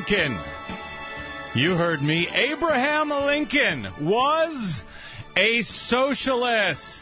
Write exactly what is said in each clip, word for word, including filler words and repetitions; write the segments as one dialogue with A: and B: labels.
A: Lincoln. You heard me. Abraham Lincoln was a socialist.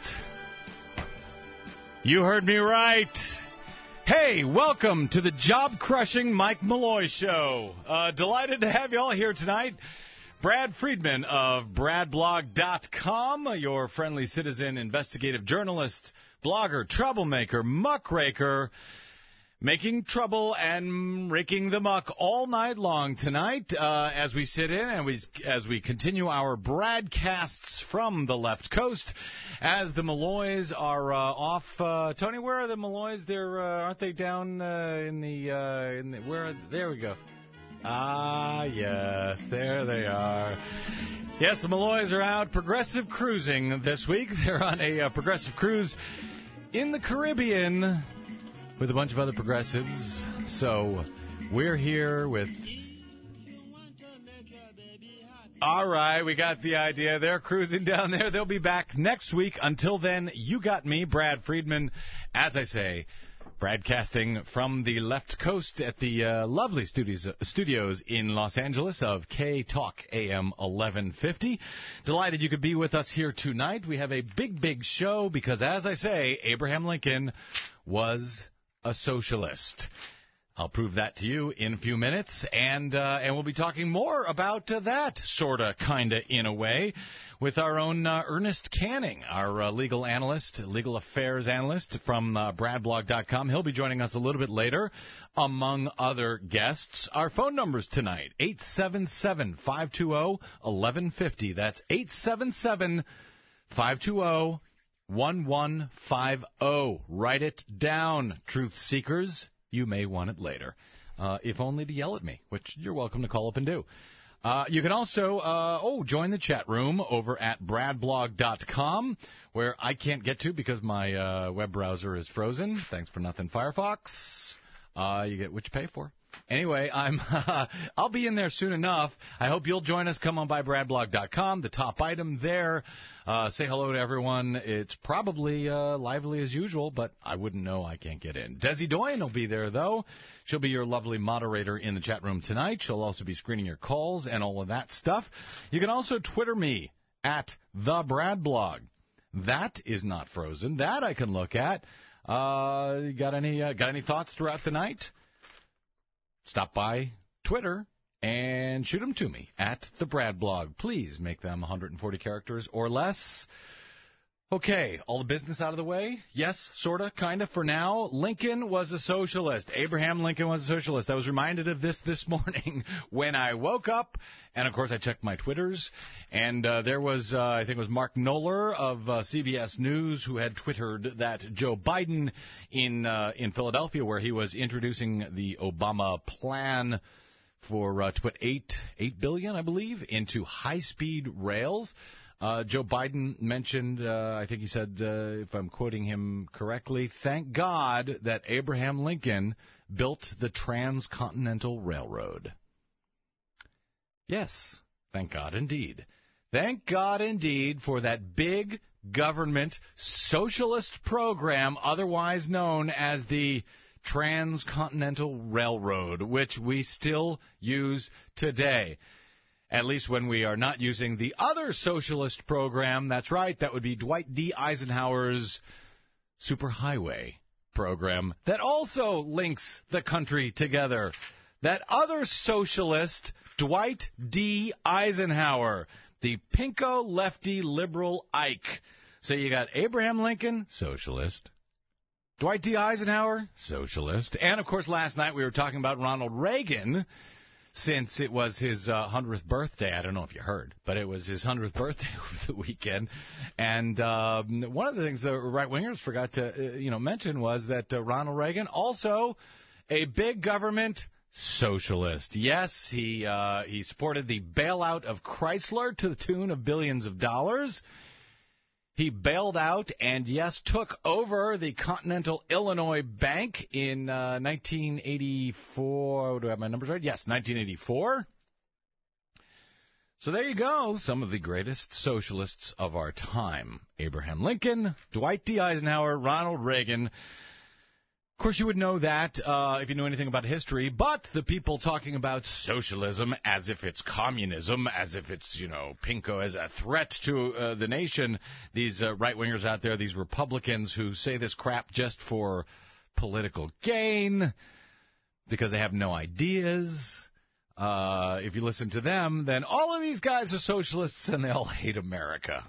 A: You heard me right. Hey, welcome to the job-crushing Mike Malloy Show. Uh, delighted to have you all here tonight. Brad Friedman of brad blog dot com, your friendly citizen, investigative journalist, blogger, troublemaker, muckraker, making trouble and raking the muck all night long tonight uh, as we sit in and we, as we continue our broadcasts from the left coast as the Malloys are uh, off. Uh, Tony, where are the Malloys? They're uh, aren't they down uh, in the uh, in the where? Are, there we go. Ah, yes, there they are. Yes, the Malloys are out progressive cruising this week. They're on a uh, progressive cruise in the Caribbean with a bunch of other progressives. So we're here with... All right, we got the idea. They're cruising down there. They'll be back next week. Until then, you got me, Brad Friedman, as I say, broadcasting from the left coast at the uh, lovely studios, studios in Los Angeles of K-Talk A M eleven fifty. Delighted you could be with us here tonight. We have a big, big show because, as I say, Abraham Lincoln was a socialist. I'll prove that to you in a few minutes, and uh, and we'll be talking more about uh, that, sorta, kinda, in a way, with our own uh, Ernest Canning, our uh, legal analyst, legal affairs analyst from uh, brad blog dot com. He'll be joining us a little bit later, among other guests. Our phone numbers tonight, eight seven seven, five two zero, one one five zero. That's eight seven seven, five two zero, one one five zero. Write it down, truth seekers. You may want it later, uh, if only to yell at me, which you're welcome to call up and do. Uh, you can also, uh, oh, join the chat room over at brad blog dot com, where I can't get to because my uh, web browser is frozen. Thanks for nothing, Firefox. Uh, you get what you pay for. Anyway, I'm uh, I'll be in there soon enough. I hope you'll join us. Come on by brad blog dot com. The top item there. Uh, say hello to everyone. It's probably uh, lively as usual, but I wouldn't know. I can't get in. Desi Doyen will be there, though. She'll be your lovely moderator in the chat room tonight. She'll also be screening your calls and all of that stuff. You can also Twitter me at the Brad Blog. That is not frozen. That I can look at. Uh, you got any uh, got any thoughts throughout the night? Stop by Twitter and shoot them to me at the Brad Blog. Please make them one hundred forty characters or less. Okay, all the business out of the way? Yes, sort of, kind of, for now. Lincoln was a socialist. Abraham Lincoln was a socialist. I was reminded of this this morning when I woke up. And, of course, I checked my Twitters. And uh, there was, uh, I think it was Mark Knoller of uh, C B S News who had Twittered that Joe Biden in uh, in Philadelphia, where he was introducing the Obama plan for uh, to put eight, eight billion, I believe, into high-speed rails. Uh, Joe Biden mentioned, uh, I think he said, uh, if I'm quoting him correctly, thank God that Abraham Lincoln built the Transcontinental Railroad. Yes, thank God indeed. Thank God indeed for that big government socialist program, otherwise known as the Transcontinental Railroad, which we still use today. At least when we are not using the other socialist program. That's right, that would be Dwight D. Eisenhower's superhighway program that also links the country together. That other socialist, Dwight D. Eisenhower, the pinko lefty liberal Ike. So you got Abraham Lincoln, socialist. Dwight D. Eisenhower, socialist. And, of course, last night we were talking about Ronald Reagan, since it was his uh, hundredth birthday. I don't know if you heard, but it was his hundredth birthday over the weekend. And uh, one of the things the right-wingers forgot to uh, you know, mention was that uh, Ronald Reagan, also a big government socialist. Yes, he uh, he supported the bailout of Chrysler to the tune of billions of dollars. He bailed out and, yes, took over the Continental Illinois Bank in uh, nineteen eighty-four. Do I have my numbers right? Yes, nineteen eighty-four. So there you go. Some of the greatest socialists of our time. Abraham Lincoln, Dwight D. Eisenhower, Ronald Reagan. course, you would know that uh, if you know anything about history, but the people talking about socialism as if it's communism, as if it's, you know, pinko as a threat to uh, the nation, these uh, right-wingers out there, these Republicans who say this crap just for political gain because they have no ideas. Uh, if you listen to them, then all of these guys are socialists and they all hate America.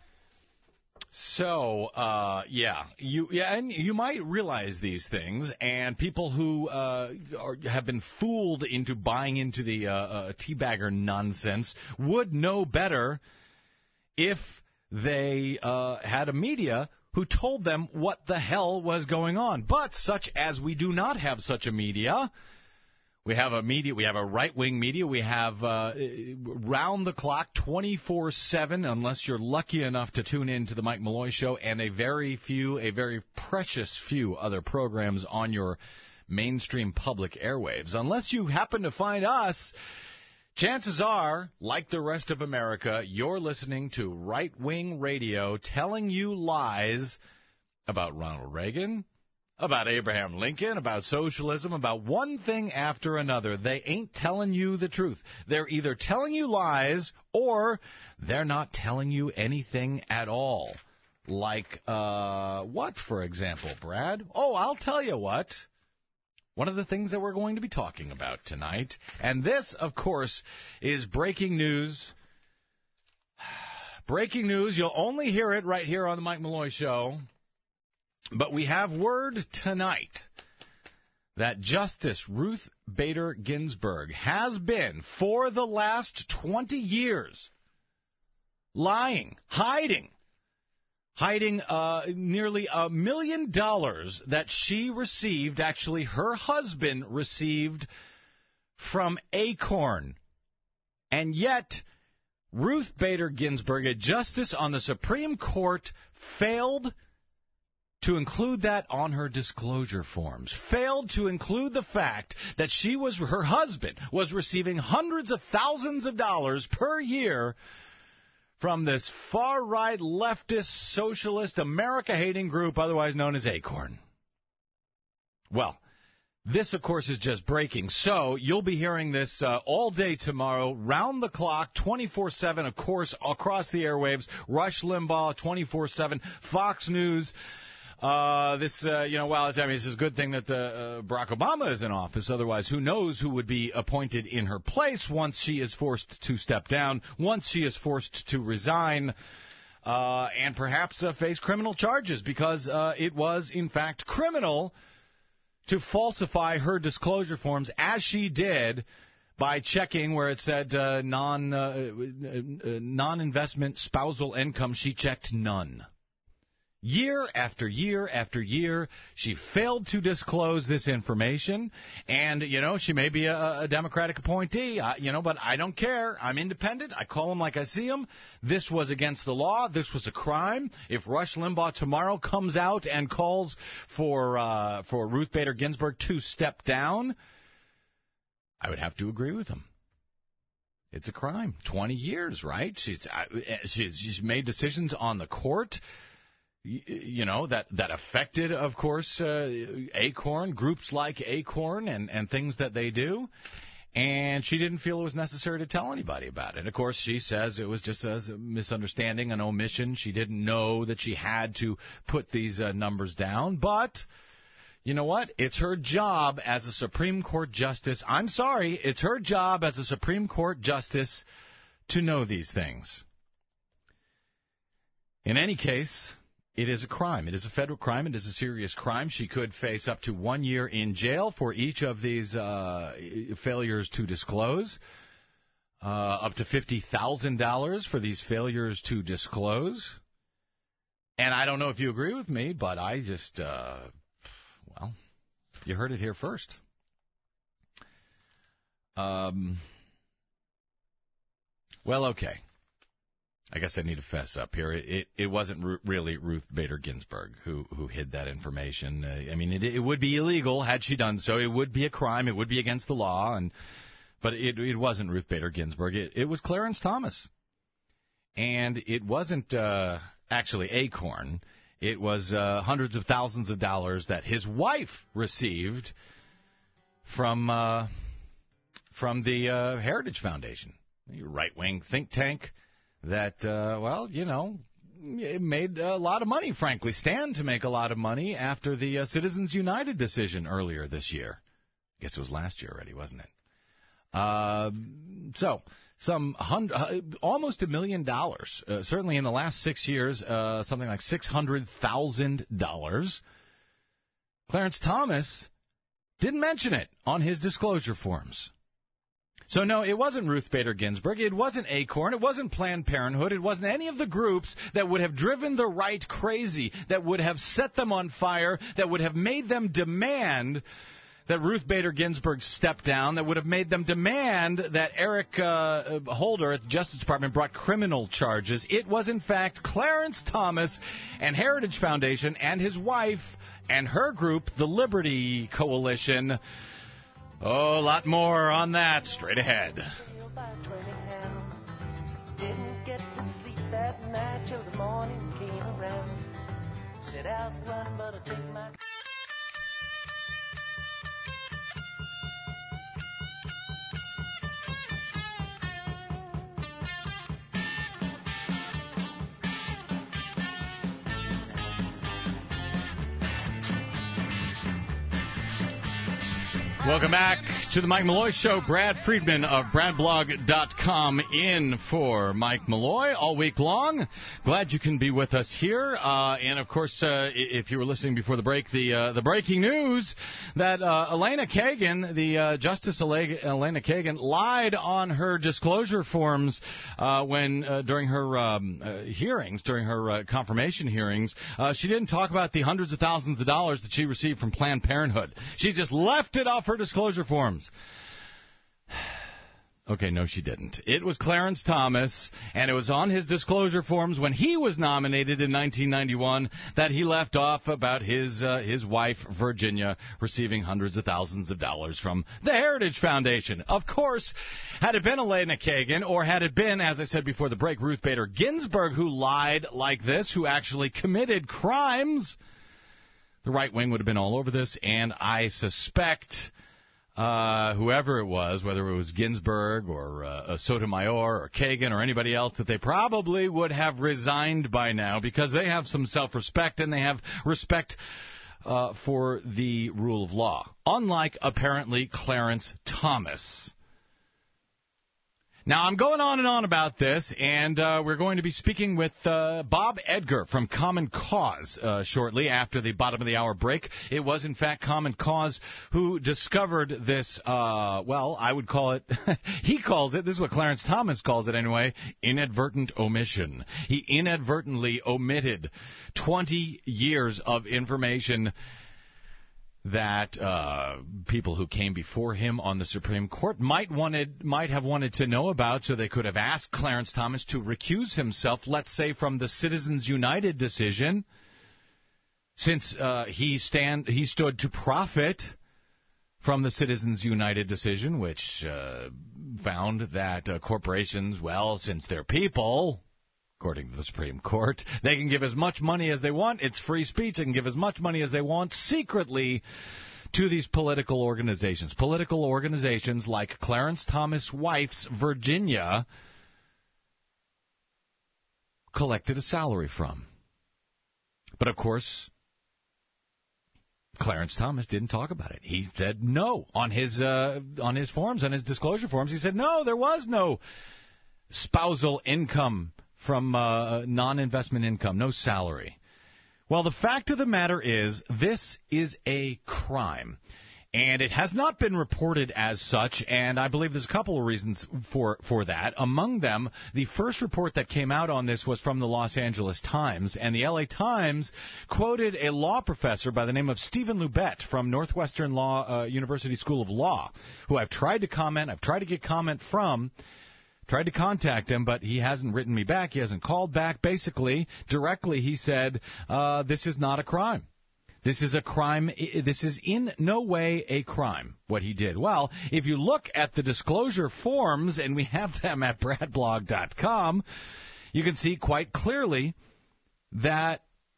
A: So, uh, yeah, you yeah, and you might realize these things, and people who uh, are, have been fooled into buying into the uh, uh, teabagger nonsense would know better if they uh, had a media who told them what the hell was going on. But such as we do not have such a media. We have a media. We have a right-wing media. We have uh, round-the-clock, twenty-four seven, unless you're lucky enough to tune in to the Mike Malloy Show, and a very few, a very precious few other programs on your mainstream public airwaves. Unless you happen to find us, chances are, like the rest of America, you're listening to right-wing radio telling you lies about Ronald Reagan, about Abraham Lincoln, about socialism, about one thing after another. They ain't telling you the truth. They're either telling you lies or they're not telling you anything at all. Like, uh, what, for example, Brad? Oh, I'll tell you what. One of the things that we're going to be talking about tonight. And this, of course, is breaking news. Breaking news. You'll only hear it right here on the Mike Malloy Show. But we have word tonight that Justice Ruth Bader Ginsburg has been, for the last twenty years, lying, hiding, hiding uh, nearly a million dollars that she received, actually her husband received, from Acorn. And yet, Ruth Bader Ginsburg, a justice on the Supreme Court, failed to include that on her disclosure forms, failed to include the fact that she was, her husband was receiving hundreds of thousands of dollars per year from this far-right, leftist, socialist, America-hating group otherwise known as Acorn. Well, this, of course, is just breaking. So you'll be hearing this uh, all day tomorrow, round the clock, twenty-four seven, of course, across the airwaves. Rush Limbaugh, twenty-four seven, Fox News. Uh, this, uh, you know, well, it's, I mean, it's a good thing that the, uh, Barack Obama is in office. Otherwise, who knows who would be appointed in her place once she is forced to step down, once she is forced to resign, uh, and perhaps uh, face criminal charges, because uh, it was, in fact, criminal to falsify her disclosure forms, as she did by checking where it said uh, non, uh, uh, non-investment spousal income. She checked none. Year after year after year, she failed to disclose this information, and, you know, she may be a, a Democratic appointee, uh, you know, but I don't care. I'm independent. I call them like I see them. This was against the law. This was a crime. If Rush Limbaugh tomorrow comes out and calls for uh, for Ruth Bader Ginsburg to step down, I would have to agree with him. It's a crime. twenty years, right? She's uh, she's, she's made decisions on the court, you know, that, that affected, of course, uh, Acorn, groups like Acorn and, and things that they do. And she didn't feel it was necessary to tell anybody about it. Of course, she says it was just a misunderstanding, an omission. She didn't know that she had to put these uh, numbers down. But you know what? It's her job as a Supreme Court justice. I'm sorry. It's her job as a Supreme Court justice to know these things. In any case, it is a crime. It is a federal crime. It is a serious crime. She could face up to one year in jail for each of these uh, failures to disclose, uh, up to fifty thousand dollars for these failures to disclose. And I don't know if you agree with me, but I just, uh, well, you heard it here first. Um. Well, okay. I guess I need to fess up here. It it, it wasn't r- really Ruth Bader Ginsburg who, who hid that information. Uh, I mean, it, it would be illegal had she done so. It would be a crime. It would be against the law. And but it it wasn't Ruth Bader Ginsburg. It, it was Clarence Thomas. And it wasn't uh, actually Acorn. It was uh, hundreds of thousands of dollars that his wife received from uh, from the uh, Heritage Foundation, a right-wing think tank that, uh, well, you know, it made a lot of money, frankly, stand to make a lot of money after the uh, Citizens United decision earlier this year. I guess it was last year already, wasn't it? Uh, so, some hundred, uh, almost a million dollars, uh, certainly in the last six years, uh, something like six hundred thousand dollars. Clarence Thomas didn't mention it on his disclosure forms. So, no, it wasn't Ruth Bader Ginsburg. It wasn't ACORN. It wasn't Planned Parenthood. It wasn't any of the groups that would have driven the right crazy, that would have set them on fire, that would have made them demand that Ruth Bader Ginsburg step down, that would have made them demand that Eric uh, Holder at the Justice Department brought criminal charges. It was, in fact, Clarence Thomas and Heritage Foundation and his wife and her group, the Liberty Coalition. Oh, a lot more on that straight ahead.
B: Didn't get to sleep that night till the morning came around. Set out running, but I take my...
A: Welcome back to the Mike Malloy Show. Brad Friedman of brad blog dot com in for Mike Malloy all week long. Glad you can be with us here. Uh, and, of course, uh, if you were listening before the break, the uh, the breaking news that uh, Elena Kagan, the uh, Justice Elena Kagan, lied on her disclosure forms uh, when uh, during her um, uh, hearings, during her uh, confirmation hearings. Uh, she didn't talk about the hundreds of thousands of dollars that she received from Planned Parenthood. She just left it off her disclosure forms. Okay, no, she didn't. It was Clarence Thomas, and it was on his disclosure forms when he was nominated in nineteen ninety-one that he left off about his uh, his wife, Virginia, receiving hundreds of thousands of dollars from the Heritage Foundation. Of course, had it been Elena Kagan, or had it been, as I said before the break, Ruth Bader Ginsburg, who lied like this, who actually committed crimes, the right wing would have been all over this, and I suspect... Uh, whoever it was, whether it was Ginsburg or uh, Sotomayor or Kagan or anybody else, that they probably would have resigned by now because they have some self-respect and they have respect uh, for the rule of law. Unlike, apparently, Clarence Thomas. Now, I'm going on and on about this, and uh, we're going to be speaking with uh, Bob Edgar from Common Cause uh, shortly after the bottom of the hour break. It was, in fact, Common Cause who discovered this, uh, well, I would call it, he calls it, this is what Clarence Thomas calls it anyway, inadvertent omission. He inadvertently omitted twenty years of information that uh, people who came before him on the Supreme Court might wanted might have wanted to know about, so they could have asked Clarence Thomas to recuse himself, let's say, from the Citizens United decision, since uh, he stand he stood to profit from the Citizens United decision, which uh, found that uh, corporations, well, since they're people, according to the Supreme Court, they can give as much money as they want. It's free speech. They can give as much money as they want secretly to these political organizations. Political organizations like Clarence Thomas' wife's Virginia collected a salary from. But, of course, Clarence Thomas didn't talk about it. He said no on his uh, on his forms, on his disclosure forms. He said, no, there was no spousal income from uh, non-investment income, no salary. Well, the fact of the matter is, this is a crime. And it has not been reported as such, and I believe there's a couple of reasons for, for that. Among them, the first report that came out on this was from the Los Angeles Times, and the L A Times quoted a law professor by the name of Stephen Lubet from Northwestern Law uh, University School of Law, who I've tried to comment, I've tried to get comment from, tried to contact him, but he hasn't written me back. He hasn't called back. Basically, directly, he said, uh, this is not a crime. This is a crime. This is in no way a crime, what he did. Well, if you look at the disclosure forms, and we have them at brad blog dot com, you can see quite clearly that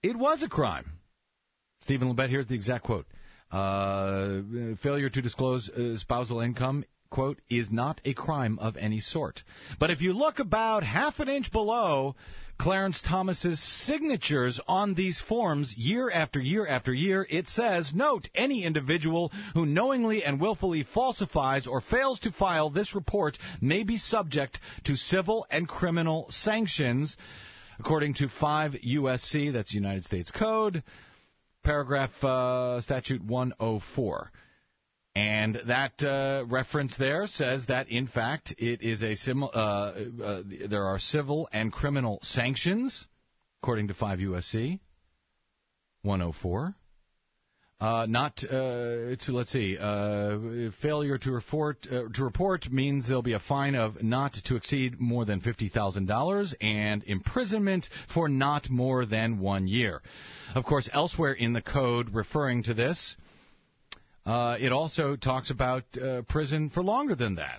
A: it was a crime. Stephen Labette, here's the exact quote. Uh, failure to disclose uh, spousal income, quote, is not a crime of any sort. But if you look about half an inch below Clarence Thomas's signatures on these forms year after year after year, it says, note, any individual who knowingly and willfully falsifies or fails to file this report may be subject to civil and criminal sanctions, according to five U S C, that's United States Code, paragraph uh, statute one oh four. And that uh, reference there says that, in fact, it is a sim- uh, uh, there are civil and criminal sanctions, according to five U S C one oh four. Uh, not uh, to let's see, uh, failure to report uh, to report means there'll be a fine of not to exceed more than fifty thousand dollars and imprisonment for not more than one year. Of course, elsewhere in the code referring to this, Uh, it also talks about uh, prison for longer than that.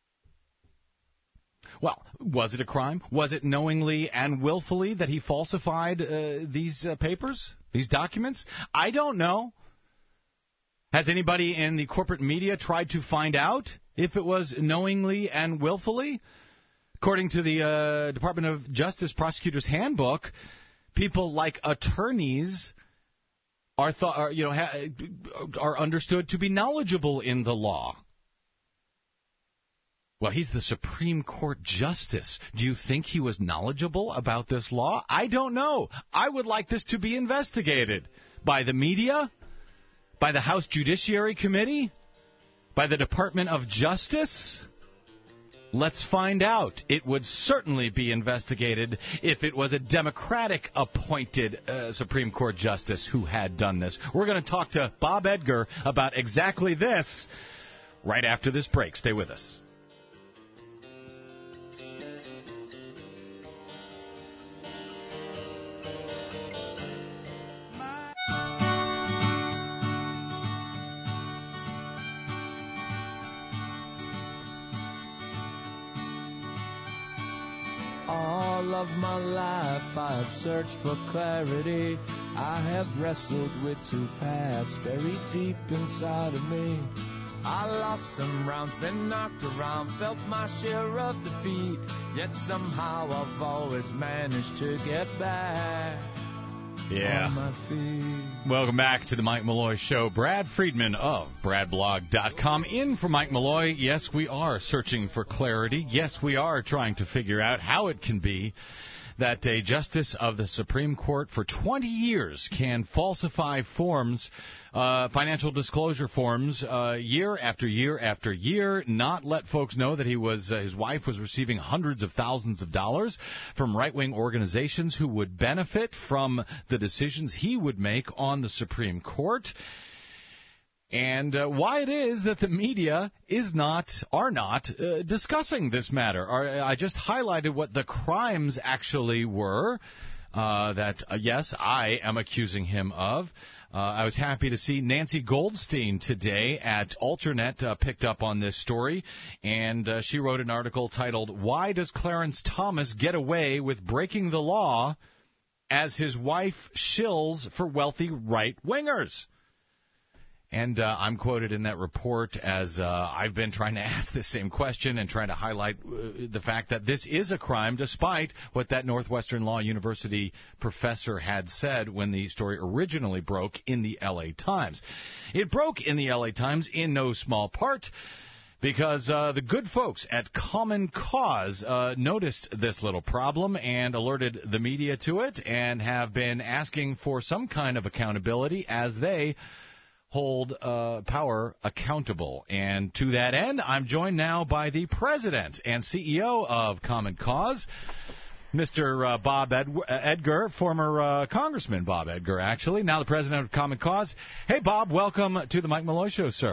A: Well, was it a crime? Was it knowingly and willfully that he falsified uh, these uh, papers, these documents? I don't know. Has anybody in the corporate media tried to find out if it was knowingly and willfully? According to the uh, Department of Justice Prosecutor's Handbook, people like attorneys are thought, are, you know, ha, are understood to be knowledgeable in the law. Well, he's the Supreme Court Justice. Do you think he was knowledgeable about this law? I don't know. I would like this to be investigated by the media, by the House Judiciary Committee, by the Department of Justice. Let's find out. It would certainly be investigated if it was a Democratic-appointed uh, Supreme Court Justice who had done this. We're going to talk to Bob Edgar about exactly this right after this break. Stay with us.
C: All of my life I've searched for clarity. I have wrestled with two paths buried deep inside of me. I lost some rounds, been knocked around, felt my share of defeat. Yet somehow I've always managed to get back
A: yeah.
C: on my feet.
A: Welcome back to the Mike Malloy Show. Brad Friedman of brad blog dot com in for Mike Malloy. Yes, we are searching for clarity. Yes, we are trying to figure out how it can be that a justice of the Supreme Court for twenty years can falsify forms, uh, financial disclosure forms, uh, year after year after year, not let folks know that he was, uh, his wife was receiving hundreds of thousands of dollars from right-wing organizations who would benefit from the decisions he would make on the Supreme Court. And uh, why it is that the media is not, are not uh, discussing this matter. Are, I just highlighted what the crimes actually were uh, that, uh, yes, I am accusing him of. Uh, I was happy to see Nancy Goldstein today at Alternet uh, picked up on this story, and uh, she wrote an article titled, "Why Does Clarence Thomas Get Away with Breaking the Law as His Wife Shills for Wealthy Right-Wingers?" And uh, I'm quoted in that report as uh, I've been trying to ask the same question and trying to highlight uh, the fact that this is a crime, despite what that Northwestern Law University professor had said when the story originally broke in the L A Times. It broke in the L A Times in no small part because uh, the good folks at Common Cause uh, noticed this little problem and alerted the media to it and have been asking for some kind of accountability as they hold uh, power accountable. And to that end, I'm joined now by the president and C E O of Common Cause, Mister Uh, Bob Ed- Edgar, former uh, Congressman Bob Edgar, actually, now the president of Common Cause. Hey, Bob, welcome to the Mike Malloy Show, sir.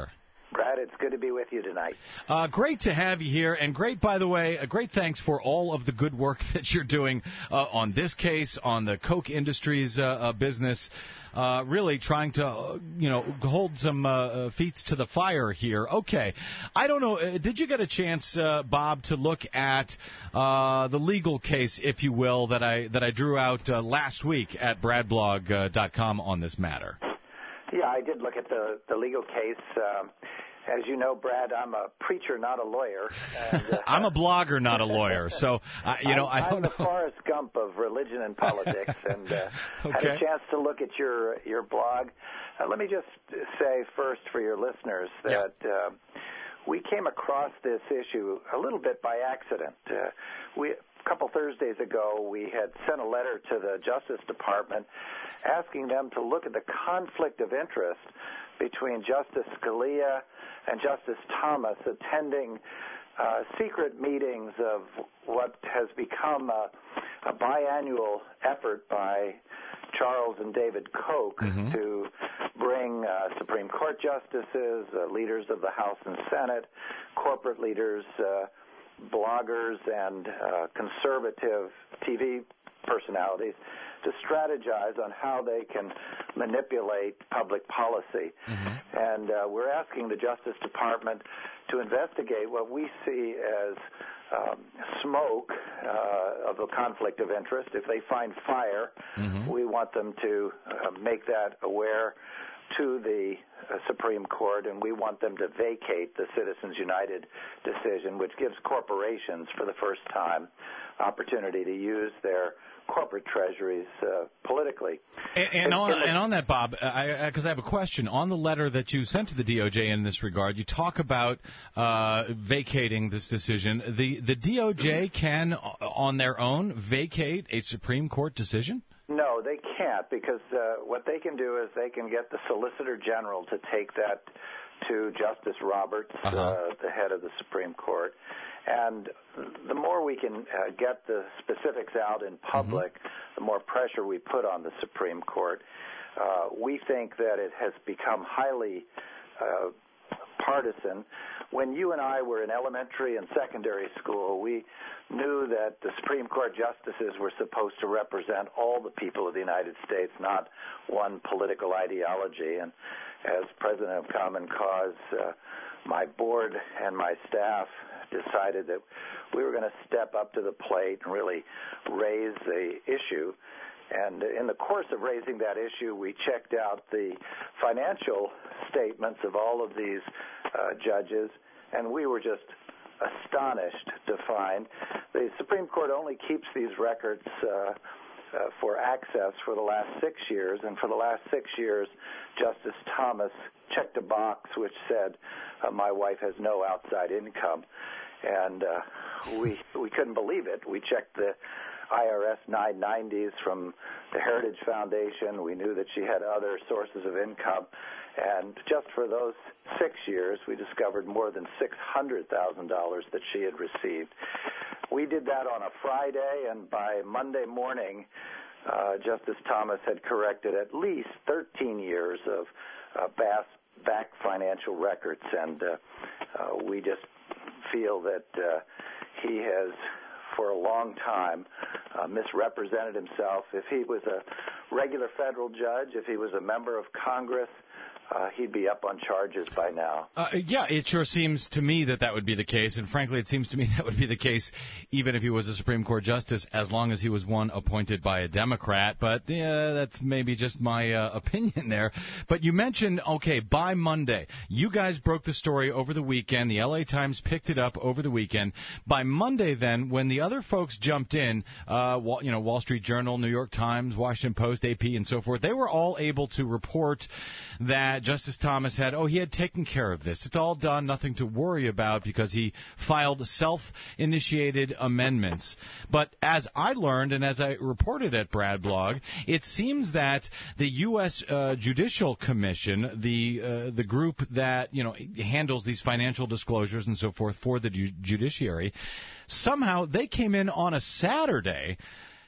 D: Brad, it's good to be with you tonight.
A: Uh, great to have you here, and great, by the way, a great thanks for all of the good work that you're doing uh, on this case, on the Koch Industries uh, uh, business. Uh, really trying to, uh, you know, hold some uh, feet to the fire here. Okay. I don't know. Uh, did you get a chance, uh, Bob, to look at uh, the legal case, if you will, that I that I drew out uh, last week at brad blog dot com on this matter?
D: Yeah, I did look at the, the legal case. Um, as you know, Brad, I'm a preacher, not a lawyer. And, uh,
A: I'm a blogger, not a lawyer. So, uh, you know,
D: I'm,
A: I don't
D: I'm
A: know.
D: the Forrest Gump of religion and politics, and uh,
A: okay.
D: had a chance to look at your your blog. Uh, let me just say first for your listeners that
A: yeah.
D: uh, we came across this issue a little bit by accident. Uh, we a couple Thursdays ago, we had sent a letter to the Justice Department asking them to look at the conflict of interest between Justice Scalia and Justice Thomas attending uh, secret meetings of what has become a, a biannual effort by Charles and David Koch
A: mm-hmm.
D: to bring uh, Supreme Court justices, uh, leaders of the House and Senate, corporate leaders, uh, bloggers, and uh, conservative T V personalities to strategize on how they can manipulate public policy.
A: Mm-hmm.
D: And uh, we're asking the Justice Department to investigate what we see as um, smoke uh, of a conflict of interest. If they find fire,
A: mm-hmm.
D: we want them to uh, make that aware to the uh, Supreme Court, and we want them to vacate the Citizens United decision, which gives corporations, for the first time, opportunity to use their corporate treasuries uh, politically.
A: And, and, on, and on that, Bob, because I, I, I have a question. On the letter that you sent to the D O J in this regard, you talk about uh, vacating this decision. The, the D O J can, on their own, vacate a Supreme Court decision?
D: No, they can't, because uh, what they can do is they can get the Solicitor General to take that to Justice Roberts,
A: uh-huh.
D: uh, the head of the Supreme Court. And the more we can uh, get the specifics out in public, mm-hmm. the more pressure we put on the Supreme Court. Uh, we think that it has become highly uh, partisan. When you and I were in elementary and secondary school, we knew that the Supreme Court justices were supposed to represent all the people of the United States, not one political ideology. And as president of Common Cause, uh, my board and my staff decided that we were going to step up to the plate and really raise the issue. And in the course of raising that issue, we checked out the financial statements of all of these uh, judges, and we were just astonished to find the Supreme Court only keeps these records uh, uh, for access for the last six years, and for the last six years, Justice Thomas checked a box which said, uh, my wife has no outside income. And uh, we we couldn't believe it. We checked the I R S nine nineties from the Heritage Foundation. We knew that she had other sources of income. And just for those six years, we discovered more than six hundred thousand dollars that she had received. We did that on a Friday, and by Monday morning, uh, Justice Thomas had corrected at least thirteen years of uh, back, back financial records. And uh, uh, we just feel that uh, he has, for a long time, uh, misrepresented himself. If he was a regular federal judge, if he was a member of Congress, uh, he'd be up on charges by now.
A: Uh, yeah, it sure seems to me that that would be the case, and frankly, it seems to me that would be the case even if he was a Supreme Court justice, as long as he was one appointed by a Democrat. But yeah, that's maybe just my uh, opinion there. But you mentioned, okay, by Monday, you guys broke the story over the weekend. The L A Times picked it up over the weekend. By Monday, then, when the other folks jumped in, uh, you know, Wall Street Journal, New York Times, Washington Post, A P, and so forth, they were all able to report that Justice Thomas had, oh, he had taken care of this. It's all done, nothing to worry about, because he filed self-initiated amendments. But as I learned, and as I reported at Brad Blog, it seems that the U S Uh, Judicial Commission, the uh, the group that, you know, handles these financial disclosures and so forth for the ju- judiciary, somehow they came in on a Saturday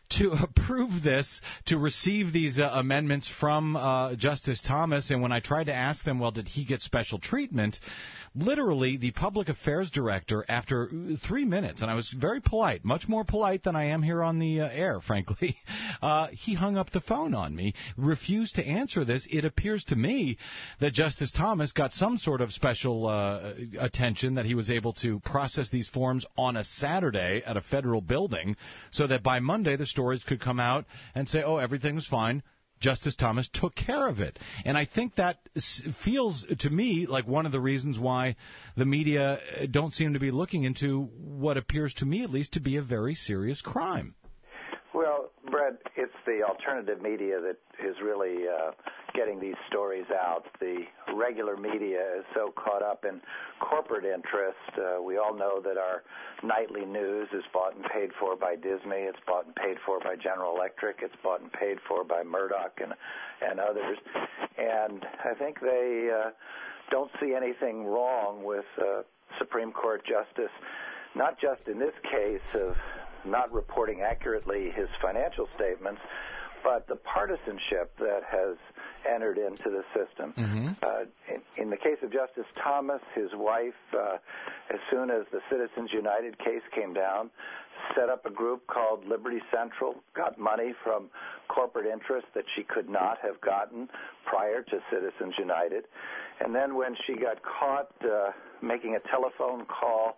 A: to approve this, to receive these uh, amendments from uh, Justice Thomas. And when I tried to ask them, well, did he get special treatment? Literally, the public affairs director, after three minutes, and I was very polite, much more polite than I am here on the uh, air, frankly, uh, he hung up the phone on me, refused to answer this. It appears to me that Justice Thomas got some sort of special uh, attention, that he was able to process these forms on a Saturday at a federal building so that by Monday the stories could come out and say, oh, everything was fine. Justice Thomas took care of it. And I think that feels to me like one of the reasons why the media don't seem to be looking into what appears to me at least to be a very serious crime.
D: Well, Brett, it's the alternative media that is really uh, getting these stories out. The regular media is so caught up in corporate interest. Uh, we all know that our nightly news is bought and paid for by Disney. It's bought and paid for by General Electric. It's bought and paid for by Murdoch and, and others. And I think they uh, don't see anything wrong with uh, Supreme Court Justice, not just in this case of not reporting accurately his financial statements, but the partisanship that has entered into the system.
A: Mm-hmm.
D: Uh, in, in the case of Justice Thomas, his wife, uh, as soon as the Citizens United case came down, set up a group called Liberty Central, got money from corporate interests that she could not have gotten prior to Citizens United. And then when she got caught uh, making a telephone call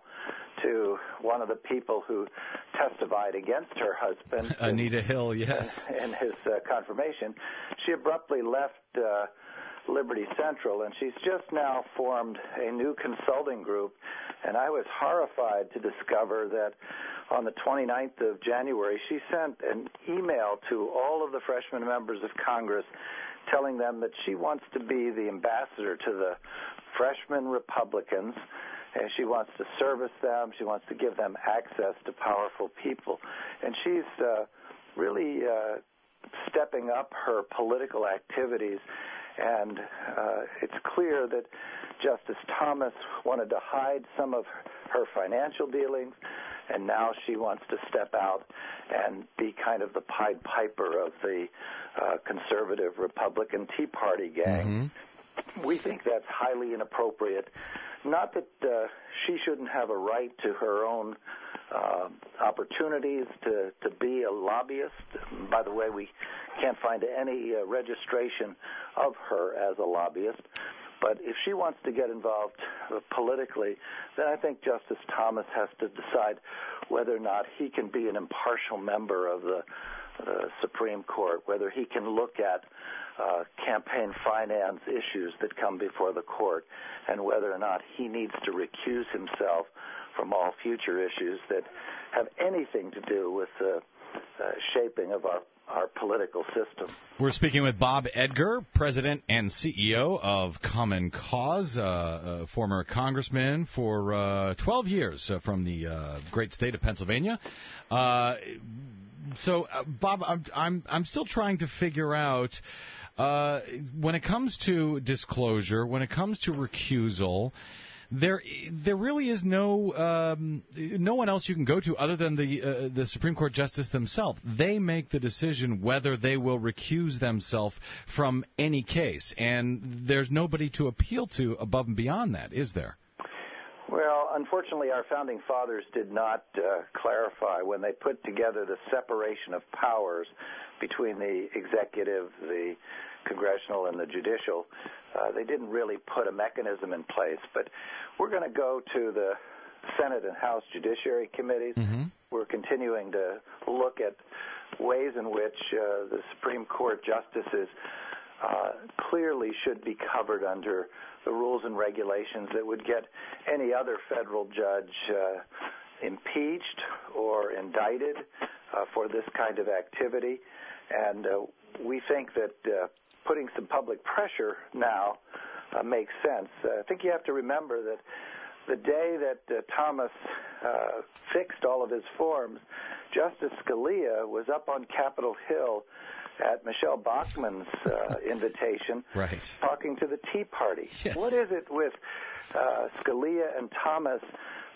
D: to one of the people who testified against her husband,
A: Anita in, Hill, yes,
D: in, in his uh, confirmation, she abruptly left uh, Liberty Central, and she's just now formed a new consulting group. And I was horrified to discover that on the twenty-ninth of January, she sent an email to all of the freshman members of Congress telling them that she wants to be the ambassador to the freshman Republicans, and she wants to service them. She wants to give them access to powerful people. And she's uh, really uh, stepping up her political activities. And uh, it's clear that Justice Thomas wanted to hide some of her financial dealings, and now she wants to step out and be kind of the Pied Piper of the uh, conservative Republican Tea Party gang. Mm-hmm. We think that's highly inappropriate. Not that uh, she shouldn't have a right to her own uh, opportunities to, to be a lobbyist. By the way, we can't find any uh, registration of her as a lobbyist. But if she wants to get involved uh, politically, then I think Justice Thomas has to decide whether or not he can be an impartial member of the uh, Supreme Court, whether he can look at uh, campaign finance issues that come before the court, and whether or not he needs to recuse himself from all future issues that have anything to do with the uh, shaping of our our political system.
A: We're speaking with Bob Edgar, President and C E O of Common Cause, uh, a former congressman for uh, twelve years uh, from the uh, great state of Pennsylvania. Uh, so, uh, Bob, I'm, I'm I'm still trying to figure out uh, when it comes to disclosure, when it comes to recusal. There, there really is no um, no one else you can go to other than the uh, the Supreme Court justice themselves. They make the decision whether they will recuse themselves from any case, and there's nobody to appeal to above and beyond that, is there?
D: Well, unfortunately, our founding fathers did not uh, clarify when they put together the separation of powers between the executive, the congressional, and the judicial. Uh, they didn't really put a mechanism in place. But we're going to go to the Senate and House Judiciary Committees.
A: Mm-hmm.
D: We're continuing to look at ways in which uh, the Supreme Court justices uh, clearly should be covered under the rules and regulations that would get any other federal judge uh, impeached or indicted uh, for this kind of activity. And uh, we think that uh, putting some public pressure now uh, makes sense. Uh, I think you have to remember that the day that uh, Thomas uh, fixed all of his forms, Justice Scalia was up on Capitol Hill at Michelle Bachmann's uh, invitation,
A: right,
D: talking to the Tea Party.
A: Yes.
D: What is it with uh, Scalia and Thomas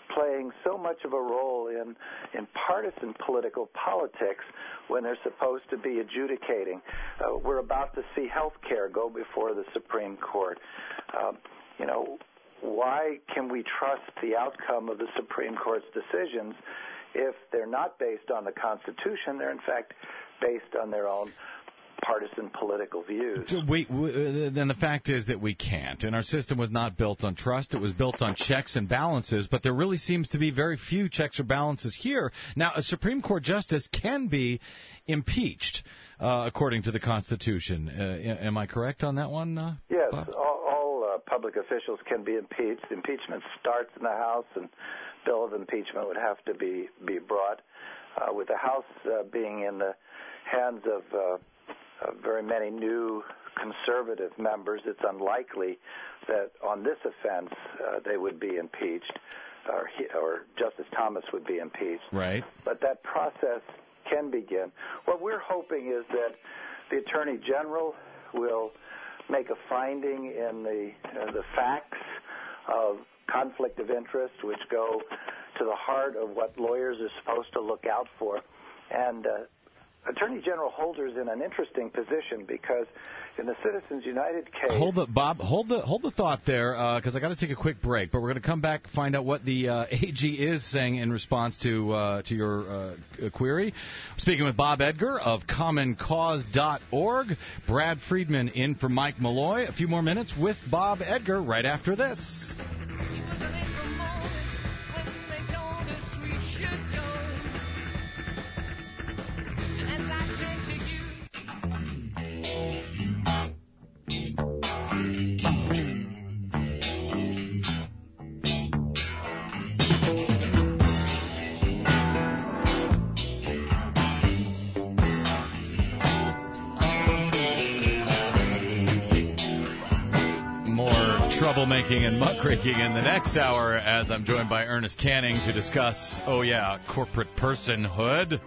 D: playing so much of a role in, in partisan political politics when they're supposed to be adjudicating. Uh, we're about to see health care go before the Supreme Court. Uh, you know, why can we trust the outcome of the Supreme Court's decisions if they're not based on the Constitution? They're, in fact, based on their own partisan political views.
A: We, we, then the fact is that we can't. And our system was not built on trust. It was built on checks and balances. But there really seems to be very few checks or balances here. Now, a Supreme Court justice can be impeached, uh, according to the Constitution. Uh, am I correct on that one, uh,
D: Yes.
A: Bob?
D: All, all uh, public officials can be impeached. Impeachment starts in the House, and bill of impeachment would have to be, be brought. Uh, with the House uh, being in the hands of uh, Uh, very many new conservative members, it's unlikely that on this offense uh, they would be impeached, or, he, or Justice Thomas would be impeached.
A: Right.
D: But that process can begin. What we're hoping is that the Attorney General will make a finding in the uh, the facts of conflict of interest, which go to the heart of what lawyers are supposed to look out for, and uh, Attorney General Holder's in an interesting position because in the Citizens United case...
A: Hold the, Bob, hold the hold the thought there, because uh, I got to take a quick break. But we're going to come back, find out what the uh, A G is saying in response to uh, to your uh, query. Speaking with Bob Edgar of common cause dot org. Brad Friedman in for Mike Malloy. A few more minutes with Bob Edgar right after this. Troublemaking and muckraking in the next hour as I'm joined by Ernest Canning to discuss, oh yeah, corporate personhood.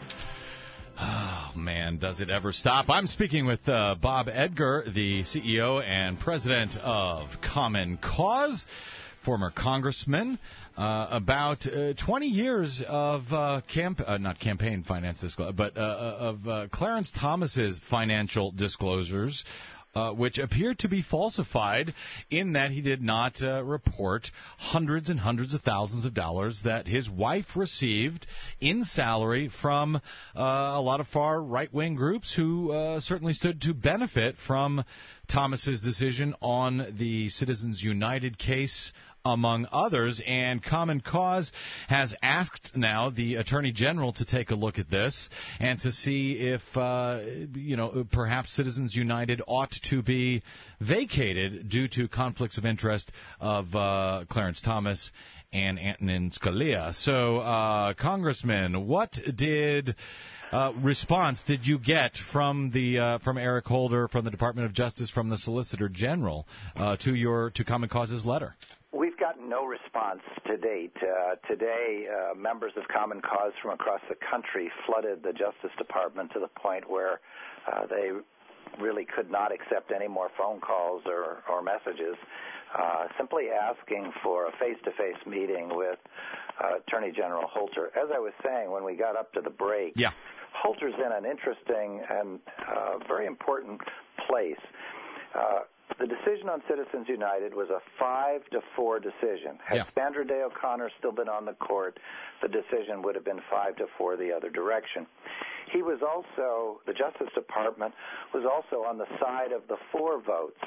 A: Oh, man, does it ever stop? I'm speaking with uh, Bob Edgar, the C E O and president of Common Cause, former congressman, uh, about uh, twenty years of uh, camp, uh, not campaign finances, but uh, of uh, Clarence Thomas's financial disclosures, Uh, which appeared to be falsified in that he did not uh, report hundreds and hundreds of thousands of dollars that his wife received in salary from uh, a lot of far right-wing groups who uh, certainly stood to benefit from Thomas's decision on the Citizens United case, among others. And Common Cause has asked now the Attorney General to take a look at this and to see if, uh, you know, perhaps Citizens United ought to be vacated due to conflicts of interest of uh, Clarence Thomas and Antonin Scalia. So, uh, Congressman, what did... Uh, response did you get from the uh, from Eric Holder, from the Department of Justice, from the Solicitor General uh, to your to Common Cause's letter?
D: We've gotten no response to date. Uh, today, uh, members of Common Cause from across the country flooded the Justice Department to the point where uh, they really could not accept any more phone calls or, or messages, uh, simply asking for a face-to-face meeting with uh, Attorney General Holder. As I was saying when we got up to the break,
A: yeah.
D: Holder's in an interesting and uh, very important place. Uh, the decision on Citizens United was a five to four decision. Had
A: yeah.
D: Sandra Day O'Connor still been on the court, the decision would have been five to four the other direction. He was also, the Justice Department was also on the side of the four votes.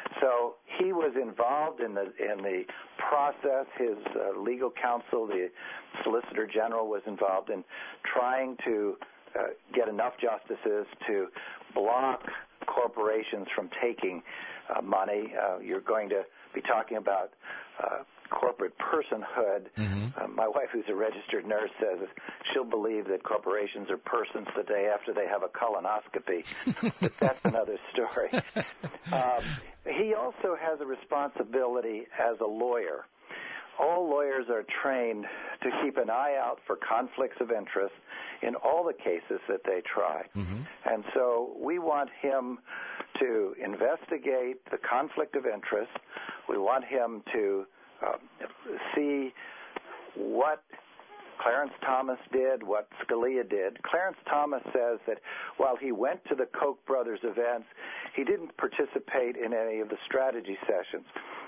D: So he was involved in the in the process. His uh, legal counsel, the Solicitor General, was involved in trying to uh, get enough justices to block corporations from taking uh, money. Uh, you're going to be talking about uh, corporate personhood.
A: Mm-hmm.
D: Uh, my wife, who's a registered nurse, says she'll believe that corporations are persons the day after they have a colonoscopy. But that's another story. Um, he also has a responsibility as a lawyer. All lawyers are trained to keep an eye out for conflicts of interest in all the cases that they try.
A: Mm-hmm.
D: And so we want him to investigate the conflict of interest. We want him to uh, see what Clarence Thomas did, what Scalia did. Clarence Thomas says that while he went to the Koch brothers events, he didn't participate in any of the strategy sessions.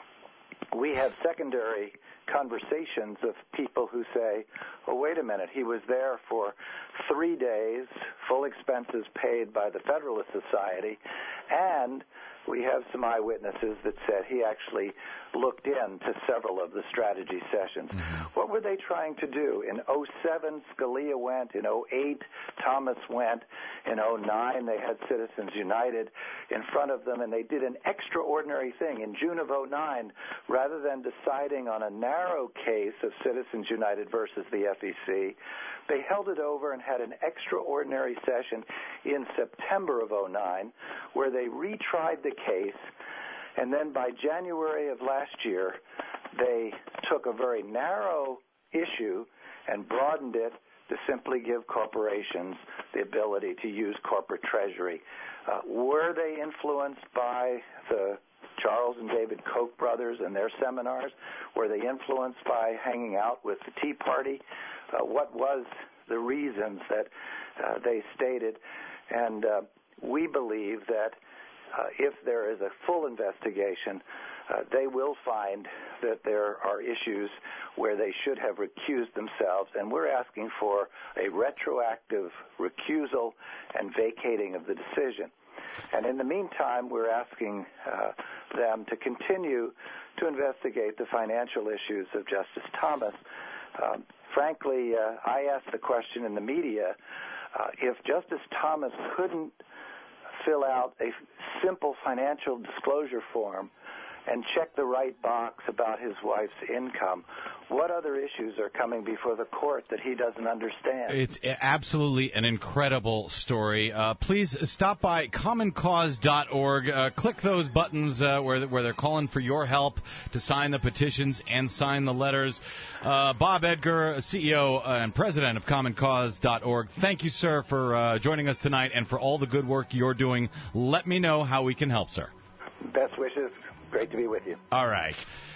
D: We have secondary conversations of people who say, oh, wait a minute, he was there for three days, full expenses paid by the Federalist Society, and we have some eyewitnesses that said he actually looked into several of the strategy sessions. Mm-hmm. What were they trying to do? In oh seven, Scalia went. In oh eight, Thomas went. In oh nine, they had Citizens United in front of them, and they did an extraordinary thing. In June of oh nine, rather than deciding on a narrow case of Citizens United versus the F E C, they held it over and had an extraordinary session in September of oh nine where they retried the case, and then by January of last year, they took a very narrow issue and broadened it to simply give corporations the ability to use corporate treasury. Uh, were they influenced by the Charles and David Koch brothers and their seminars? Were they influenced by hanging out with the Tea Party? Uh, what was the reasons that uh, they stated? And uh, we believe that uh, if there is a full investigation, uh, they will find that there are issues where they should have recused themselves, and we're asking for a retroactive recusal and vacating of the decision. And in the meantime, we're asking uh, them to continue to investigate the financial issues of Justice Thomas. Um, frankly, uh, I asked the question in the media, uh, if Justice Thomas couldn't fill out a simple financial disclosure form and check the right box about his wife's income, what other issues are coming before the court that he doesn't understand?
A: It's absolutely an incredible story. Uh, please stop by common cause dot org. Uh, click those buttons uh, where, where they're calling for your help to sign the petitions and sign the letters. Uh, Bob Edgar, C E O and president of common cause dot org, thank you, sir, for uh, joining us tonight and for all the good work you're doing. Let me know how we can help, sir.
D: Best wishes. Great to be with you.
A: All right.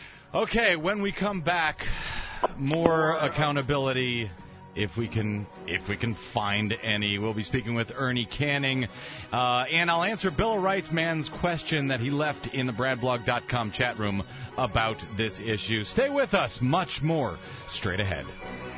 A: Okay, when we come back, more accountability, if we can if we can find any. We'll be speaking with Ernie Canning, uh, and I'll answer Bill Wright's question that he left in the brad blog dot com chat room about this issue. Stay with us. Much more straight ahead.